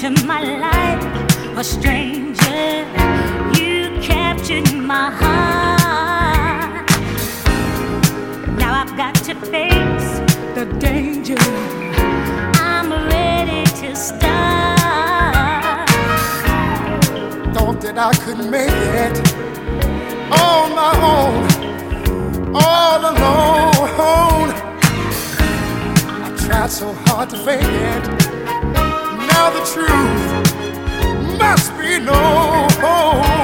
into my life, a stranger. You captured my heart. Now I've got to face the danger. I'm ready to start. Thought that I could make it on my own, all alone. I tried so hard to fake it. Now the truth must be known.